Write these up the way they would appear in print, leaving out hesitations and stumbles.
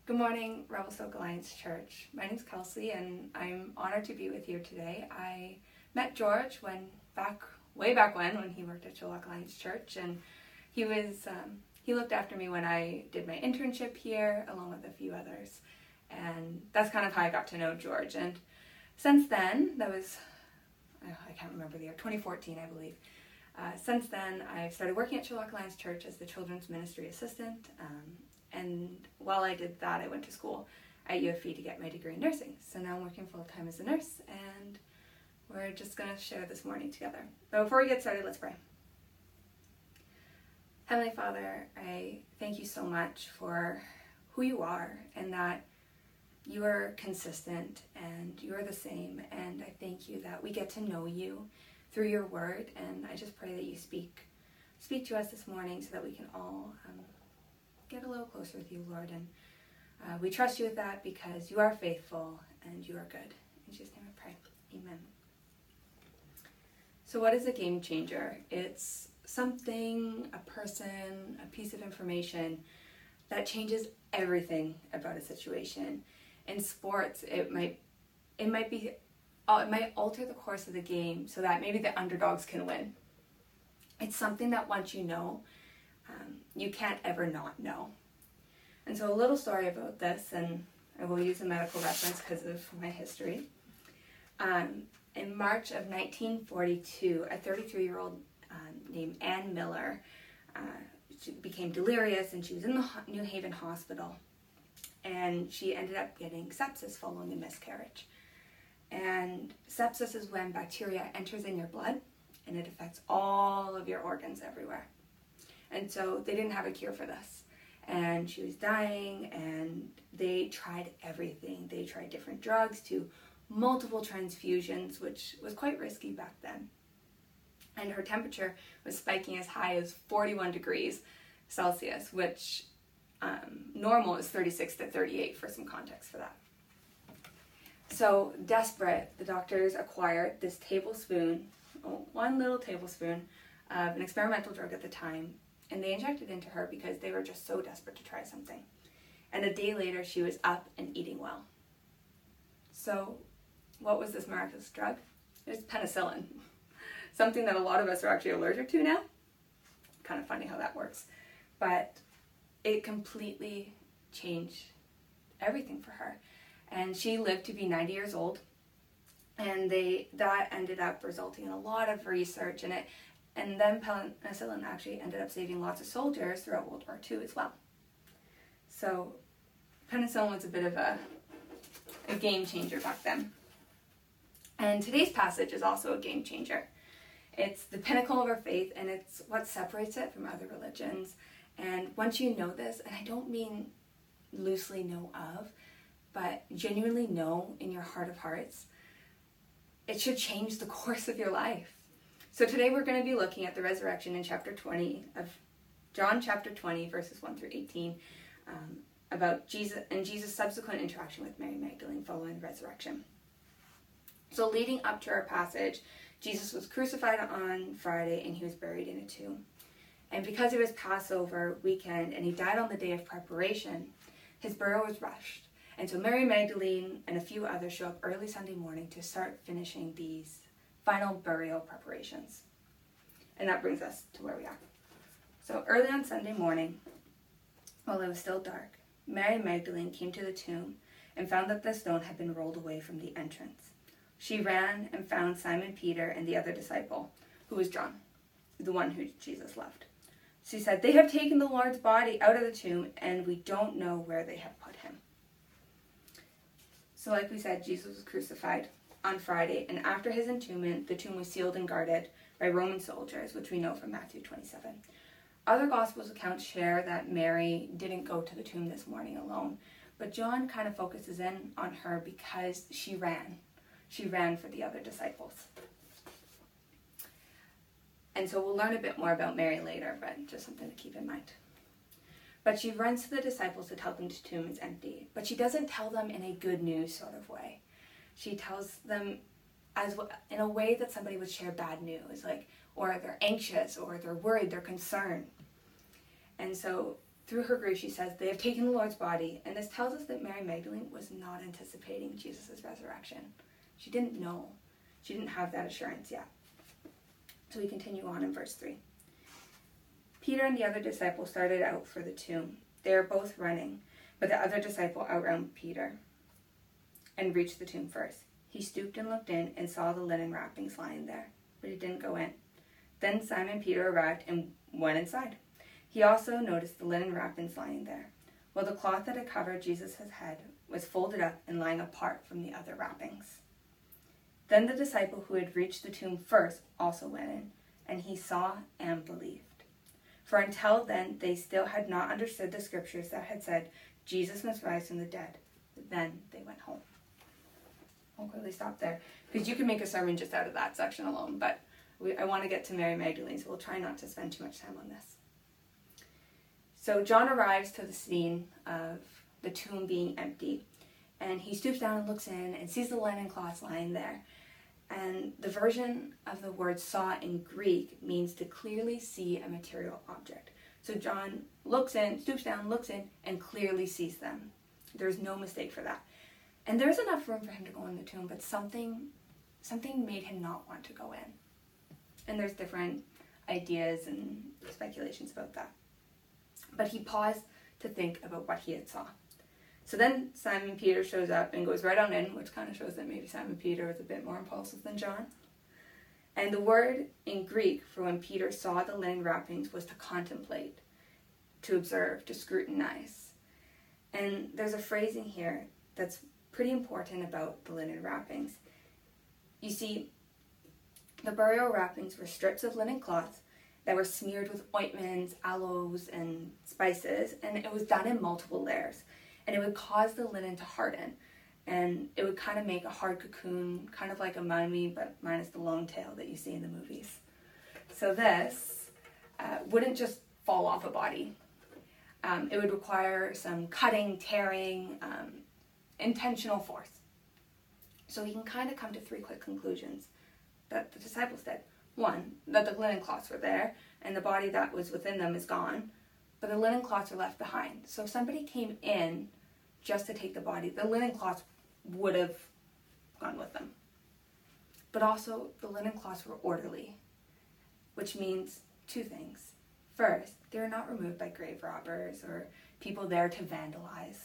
Good morning, Revelstoke Oak Alliance Church. My name is Kelsey, and I'm honored to be with you today. I met George way back when he worked at Chilliwack Alliance Church, and he looked after me when I did my internship here, along with a few others, and that's kind of how I got to know George. And since then, I can't remember the year, 2014, I believe. Since then, I've started working at Chilliwack Alliance Church as the children's ministry assistant. And while I did that, I went to school at UFE to get my degree in nursing. So now I'm working full-time as a nurse, and we're just going to share this morning together. But before we get started, let's pray. Heavenly Father, I thank you so much for who you are, and that you are consistent and you are the same. And I thank you that we get to know you through your word. And I just pray that you speak to us this morning so that we can all get a little closer with you, Lord. And we trust you with that because you are faithful and you are good. In Jesus' name I pray. Amen. So what is a game changer? It's something, a person, a piece of information that changes everything about a situation. In sports, it might alter the course of the game so that maybe the underdogs can win. It's something that once you know, you can't ever not know. And so a little story about this, and I will use a medical reference because of my history. In March of 1942, a 33-year-old named Ann Miller she became delirious, and she was in the New Haven hospital. And she ended up getting sepsis following a miscarriage. And sepsis is when bacteria enters in your blood, and it affects all of your organs everywhere. And so they didn't have a cure for this. And she was dying, and they tried everything. They tried different drugs to multiple transfusions, which was quite risky back then. And her temperature was spiking as high as 41 degrees Celsius, which normal is 36 to 38 for some context for that. So desperate, the doctors acquired this one little tablespoon of an experimental drug at the time, and they injected it into her because they were just so desperate to try something. And a day later, she was up and eating well. So what was this miraculous drug? It was penicillin, something that a lot of us are actually allergic to now. Kind of funny how that works. But it completely changed everything for her. And she lived to be 90 years old. And that ended up resulting in a lot of research in it. And then penicillin actually ended up saving lots of soldiers throughout World War II as well. So penicillin was a bit of a game changer back then. And today's passage is also a game changer. It's the pinnacle of our faith, and it's what separates it from other religions. And once you know this, and I don't mean loosely know of, but genuinely know in your heart of hearts, it should change the course of your life. So today we're going to be looking at the resurrection in chapter 20 of John chapter 20, verses 1 through 18, about Jesus and Jesus' subsequent interaction with Mary Magdalene following the resurrection. So leading up to our passage, Jesus was crucified on Friday, and he was buried in a tomb. And because it was Passover weekend and he died on the day of preparation, his burial was rushed. And so Mary Magdalene and a few others show up early Sunday morning to start finishing these final burial preparations. And that brings us to where we are. So early on Sunday morning, while it was still dark, Mary Magdalene came to the tomb and found that the stone had been rolled away from the entrance. She ran and found Simon Peter and the other disciple, who was John, the one who Jesus loved. She said, "They have taken the Lord's body out of the tomb, and we don't know where they have put him." So like we said, Jesus was crucified on Friday, and after his entombment, the tomb was sealed and guarded by Roman soldiers, which we know from Matthew 27. Other Gospels accounts share that Mary didn't go to the tomb this morning alone, but John kind of focuses in on her because she ran. She ran for the other disciples. And so we'll learn a bit more about Mary later, but just something to keep in mind. But she runs to the disciples to tell them the tomb is empty. But she doesn't tell them in a good news sort of way. She tells them in a way that somebody would share bad news, or they're anxious, or they're worried, they're concerned. And so through her grief, she says, "They have taken the Lord's body." And this tells us that Mary Magdalene was not anticipating Jesus' resurrection. She didn't know. She didn't have that assurance yet. So we continue on in verse 3. Peter and the other disciple started out for the tomb. They were both running, but the other disciple outran Peter and reached the tomb first. He stooped and looked in and saw the linen wrappings lying there, but he didn't go in. Then Simon Peter arrived and went inside. He also noticed the linen wrappings lying there, while the cloth that had covered Jesus' head was folded up and lying apart from the other wrappings. Then the disciple who had reached the tomb first also went in, and he saw and believed. For until then they still had not understood the scriptures that had said Jesus must rise from the dead. But then they went home. I'll quickly stop there, because you can make a sermon just out of that section alone, but I want to get to Mary Magdalene, so we'll try not to spend too much time on this. So John arrives to the scene of the tomb being empty, and he stoops down and looks in and sees the linen cloths lying there. And the version of the word saw in Greek means to clearly see a material object. So John looks in, stoops down, looks in, and clearly sees them. There's no mistake for that. And there's enough room for him to go in the tomb, but something made him not want to go in. And there's different ideas and speculations about that. But he paused to think about what he had saw. So then Simon Peter shows up and goes right on in, which kind of shows that maybe Simon Peter was a bit more impulsive than John. And the word in Greek for when Peter saw the linen wrappings was to contemplate, to observe, to scrutinize. And there's a phrasing here that's pretty important about the linen wrappings. You see, the burial wrappings were strips of linen cloth that were smeared with ointments, aloes, and spices, and it was done in multiple layers. And it would cause the linen to harden, and it would kind of make a hard cocoon, kind of like a mummy, but minus the long tail that you see in the movies. So this wouldn't just fall off a body. It would require some cutting, tearing, intentional force. So we can kind of come to three quick conclusions that the disciples did. One, that the linen cloths were there, and the body that was within them is gone, but the linen cloths are left behind. So if somebody came in just to take the body, the linen cloths would have gone with them. But also, the linen cloths were orderly, which means two things. First, they were not removed by grave robbers or people there to vandalize.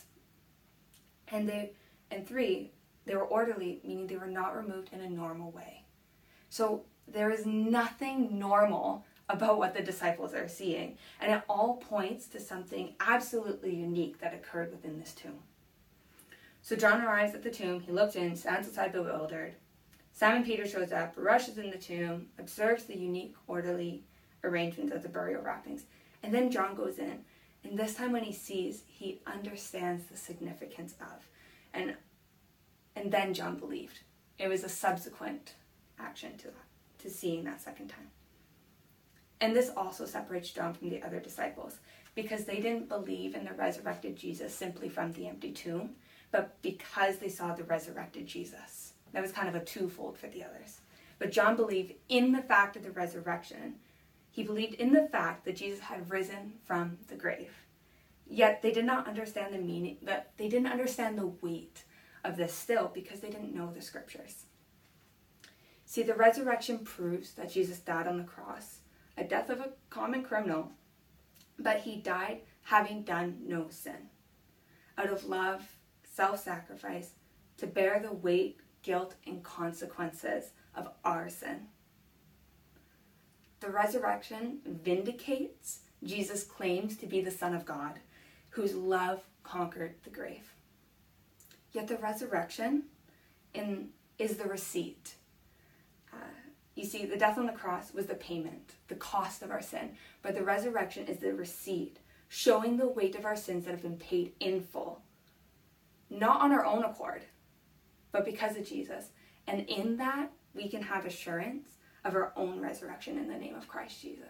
And three, they were orderly, meaning they were not removed in a normal way. So there is nothing normal about what the disciples are seeing, and it all points to something absolutely unique that occurred within this tomb. So John arrives at the tomb, he looks in, stands outside bewildered. Simon Peter shows up, rushes in the tomb, observes the unique, orderly arrangement of the burial wrappings, and then John goes in, and this time when he sees, he understands the significance of, and then John believed. It was a subsequent action to that, to seeing that second time. And this also separates John from the other disciples, because they didn't believe in the resurrected Jesus simply from the empty tomb, but because they saw the resurrected Jesus. That was kind of a twofold for the others. But John believed in the fact of the resurrection. He believed in the fact that Jesus had risen from the grave. Yet they did not understand the meaning, that they didn't understand the weight of this still, because they didn't know the scriptures. See, the resurrection proves that Jesus died on the cross, a death of a common criminal, but he died having done no sin. Out of love, self-sacrifice, to bear the weight, guilt, and consequences of our sin. The resurrection vindicates Jesus' claims to be the Son of God, whose love conquered the grave. Yet the resurrection is the receipt. You see, the death on the cross was the payment, the cost of our sin. But the resurrection is the receipt, showing the weight of our sins that have been paid in full. Not on our own accord, but because of Jesus. And in that, we can have assurance of our own resurrection in the name of Christ Jesus.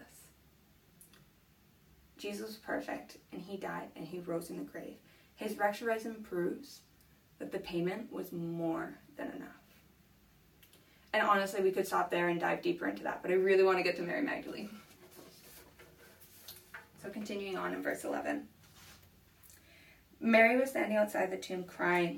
Jesus was perfect, and he died, and he rose in the grave. His resurrection proves that the payment was more than enough. And honestly, we could stop there and dive deeper into that, but I really want to get to Mary Magdalene. So continuing on in verse 11. Mary was standing outside the tomb crying.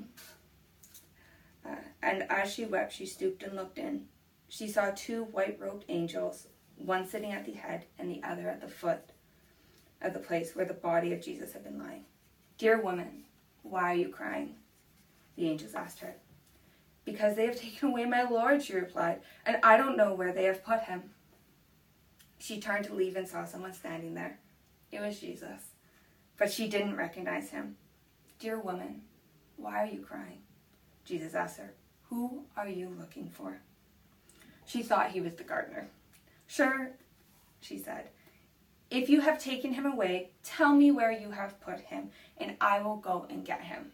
And as she wept, she stooped and looked in. She saw two white-robed angels, one sitting at the head and the other at the foot of the place where the body of Jesus had been lying. "Dear woman, why are you crying?" the angels asked her. "Because they have taken away my Lord," she replied, "and I don't know where they have put him." She turned to leave and saw someone standing there. It was Jesus, but she didn't recognize him. "Dear woman, why are you crying?" Jesus asked her. "Who are you looking for?" She thought he was the gardener. "Sure," she said. "If you have taken him away, tell me where you have put him, and I will go and get him."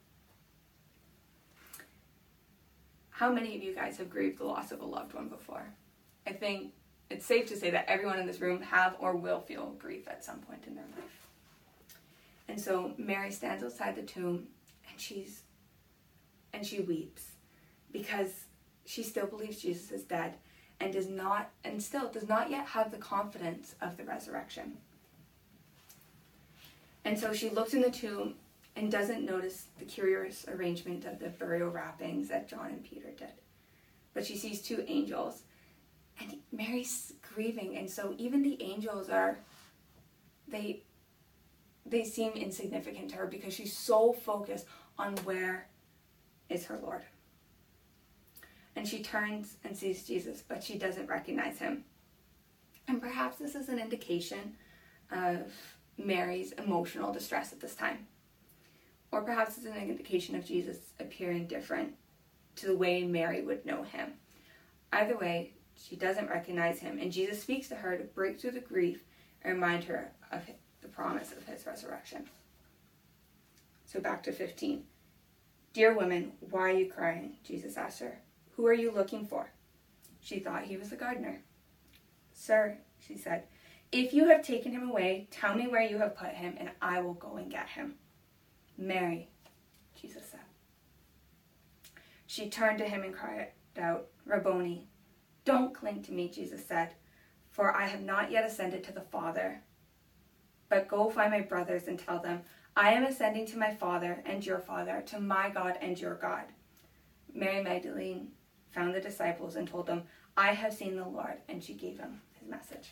How many of you guys have grieved the loss of a loved one before? I think it's safe to say that everyone in this room have or will feel grief at some point in their life. And so Mary stands outside the tomb and she weeps because she still believes Jesus is dead and still does not yet have the confidence of the resurrection. And so she looks in the tomb and doesn't notice the curious arrangement of the burial wrappings that John and Peter did. But she sees two angels, and Mary's grieving, and so even the angels they seem insignificant to her because she's so focused on where is her Lord. And she turns and sees Jesus, but she doesn't recognize him. And perhaps this is an indication of Mary's emotional distress at this time. Or perhaps it's an indication of Jesus appearing different to the way Mary would know him. Either way, she doesn't recognize him, and Jesus speaks to her to break through the grief and remind her of the promise of his resurrection. So back to 15. "Dear woman, why are you crying?" Jesus asked her. "Who are you looking for?" She thought he was the gardener. "Sir," she said, "if you have taken him away, tell me where you have put him, and I will go and get him." "Mary," Jesus said. She turned to him and cried out, "Rabboni." "Don't cling to me," Jesus said, "for I have not yet ascended to the Father. But go find my brothers and tell them, I am ascending to my Father and your Father, to my God and your God." Mary Magdalene found the disciples and told them, "I have seen the Lord," and she gave him his message.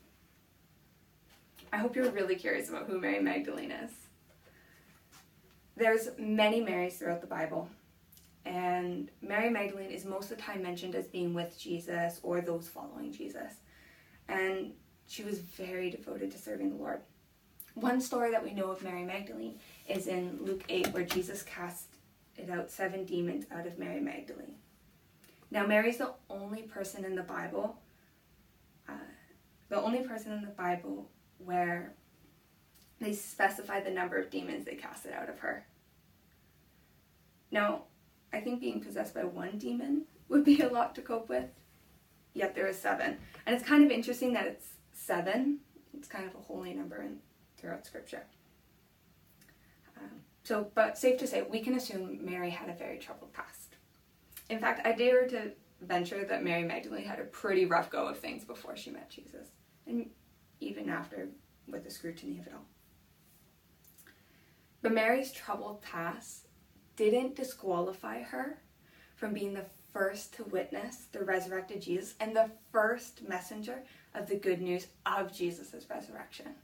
I hope you're really curious about who Mary Magdalene is. There's many Marys throughout the Bible, and Mary Magdalene is most of the time mentioned as being with Jesus or those following Jesus. And she was very devoted to serving the Lord. One story that we know of Mary Magdalene is in Luke 8, where Jesus cast out 7 demons out of Mary Magdalene. Now, Mary's the only person in the Bible where they specify the number of demons they casted out of her. Now, I think being possessed by one demon would be a lot to cope with, yet there is 7. And it's kind of interesting that it's 7. It's kind of a holy number throughout Scripture. But safe to say, we can assume Mary had a very troubled past. In fact, I dare to venture that Mary Magdalene had a pretty rough go of things before she met Jesus, and even after, with the scrutiny of it all. But Mary's troubled past didn't disqualify her from being the first to witness the resurrected Jesus and the first messenger of the good news of Jesus' resurrection.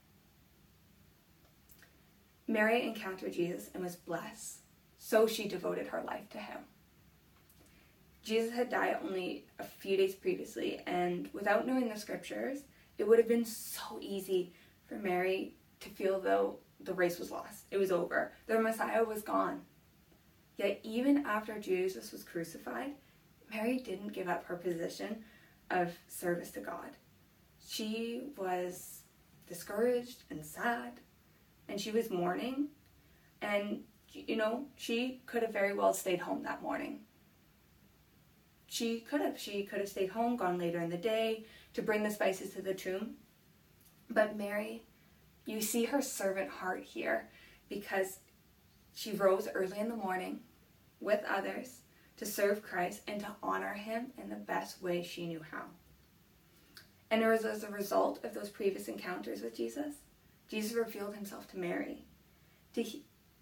Mary encountered Jesus and was blessed, so she devoted her life to him. Jesus had died only a few days previously, and without knowing the scriptures, it would have been so easy for Mary to feel though the race was lost. It was over. The Messiah was gone. Yet even after Jesus was crucified, Mary didn't give up her position of service to God. She was discouraged and sad, and she was mourning, and she could have very well stayed home that morning. She could have stayed home, gone later in the day to bring the spices to the tomb. But Mary, you see her servant heart here, because she rose early in the morning with others to serve Christ and to honor him in the best way she knew how. And it was as a result of those previous encounters with Jesus, Jesus revealed himself to Mary,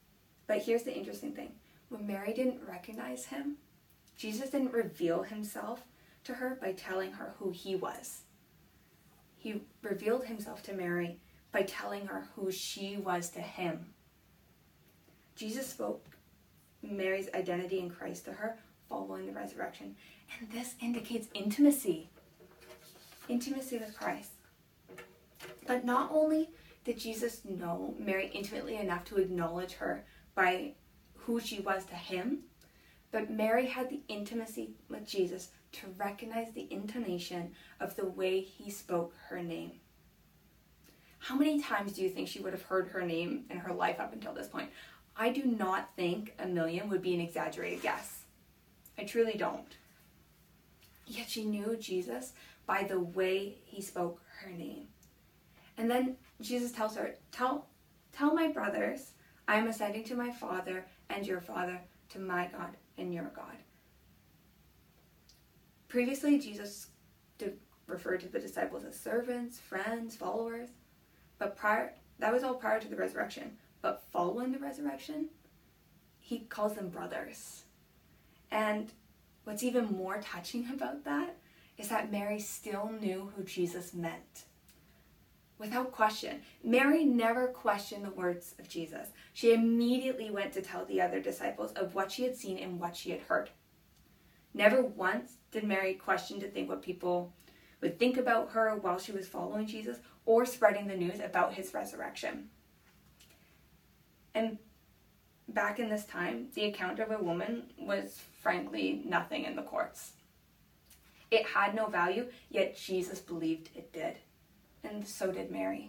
But here's the interesting thing. When Mary didn't recognize him, Jesus didn't reveal himself to her by telling her who he was. He revealed himself to Mary by telling her who she was to him. Jesus spoke Mary's identity in Christ to her following the resurrection. And this indicates intimacy. Intimacy with Christ. But not only did Jesus know Mary intimately enough to acknowledge her by who she was to him, but Mary had the intimacy with Jesus to recognize the intonation of the way he spoke her name. How many times do you think she would have heard her name in her life up until this point? I do not think 1,000,000 would be an exaggerated guess. I truly don't. Yet she knew Jesus by the way he spoke her name. And then Jesus tells her, tell my brothers, I am ascending to my Father and your Father, to my God and your God. Previously, Jesus referred to the disciples as servants, friends, followers. But that was all prior to the resurrection. But following the resurrection, he calls them brothers. And what's even more touching about that is that Mary still knew who Jesus meant. Without question. Mary never questioned the words of Jesus. She immediately went to tell the other disciples of what she had seen and what she had heard. Never once did Mary question to think what people would think about her while she was following Jesus or spreading the news about his resurrection. And back in this time, the account of a woman was frankly nothing in the courts. It had no value, yet Jesus believed it did. And so did Mary.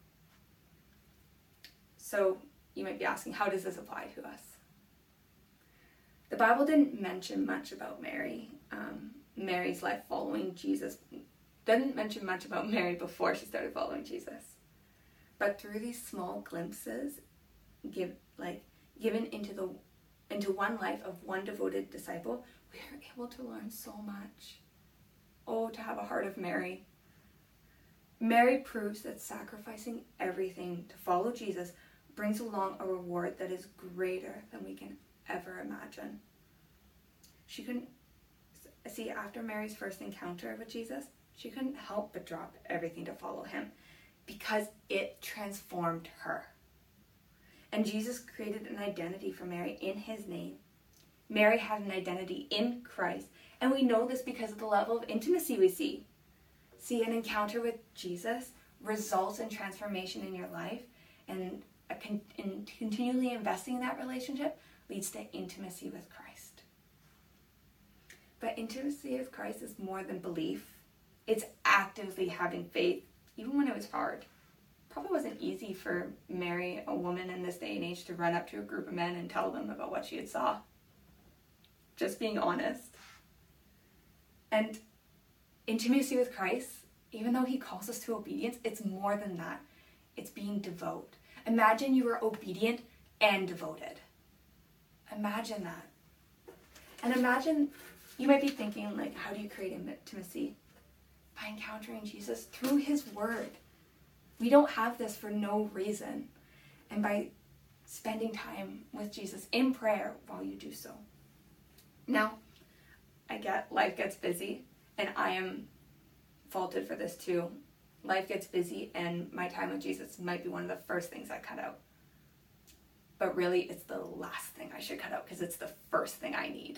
So you might be asking, how does this apply to us? The Bible didn't mention much about Mary. Mary's life following Jesus. Doesn't mention much about Mary before she started following Jesus. But through these small glimpses, given into one life of one devoted disciple, we are able to learn so much. Oh, to have a heart of Mary. Mary proves that sacrificing everything to follow Jesus brings along a reward that is greater than we can ever imagine. She couldn't see, after Mary's first encounter with Jesus, she couldn't help but drop everything to follow him because it transformed her. And Jesus created an identity for Mary in his name. Mary had an identity in Christ, and we know this because of the level of intimacy we see. See, an encounter with Jesus results in transformation in your life, and continually investing in that relationship leads to intimacy with Christ. But intimacy with Christ is more than belief. It's actively having faith, even when it was hard. Probably wasn't easy for Mary, a woman in this day and age, to run up to a group of men and tell them about what she had saw. Just being honest. And intimacy with Christ, even though he calls us to obedience, it's more than that. It's being devout. Imagine you were obedient and devoted. Imagine that. And imagine, you might be thinking, like, how do you create intimacy? By encountering Jesus through his word. We don't have this for no reason. And by spending time with Jesus in prayer while you do so. Now, I get life gets busy, and I am faulted for this too. Life gets busy, and my time with Jesus might be one of the first things I cut out. But really, it's the last thing I should cut out because it's the first thing I need.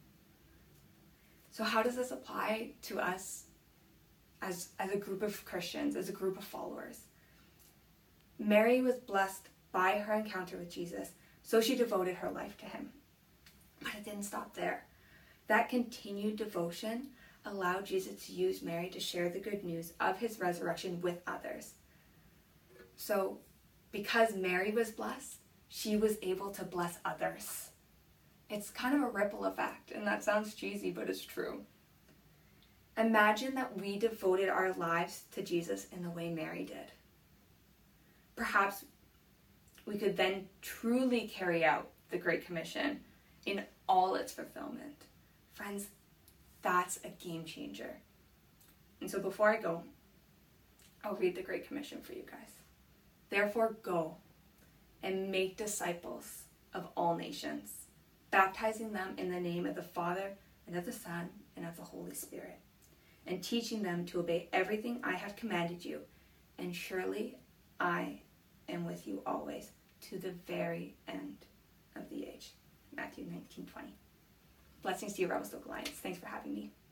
So how does this apply to us as a group of Christians, as a group of followers? Mary was blessed by her encounter with Jesus, so she devoted her life to him. But it didn't stop there. That continued devotion allowed Jesus to use Mary to share the good news of his resurrection with others. So, because Mary was blessed, she was able to bless others. It's kind of a ripple effect, and that sounds cheesy, but it's true. Imagine that we devoted our lives to Jesus in the way Mary did. Perhaps we could then truly carry out the Great Commission in all its fulfillment. Friends, that's a game changer. And so before I go, I'll read the Great Commission for you guys. Therefore, go and make disciples of all nations, baptizing them in the name of the Father, and of the Son, and of the Holy Spirit, and teaching them to obey everything I have commanded you. And surely I am with you always, to the very end of the age. Matthew 19:20. Blessings to you, Rebels Local Alliance. Thanks for having me.